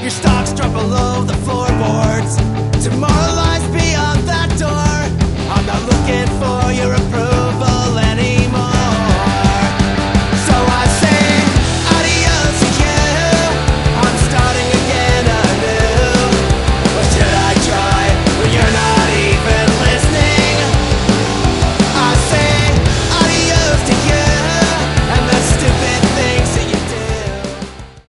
Your stocks drop below the floorboards. Tomorrow lies beyond that door. I'm not looking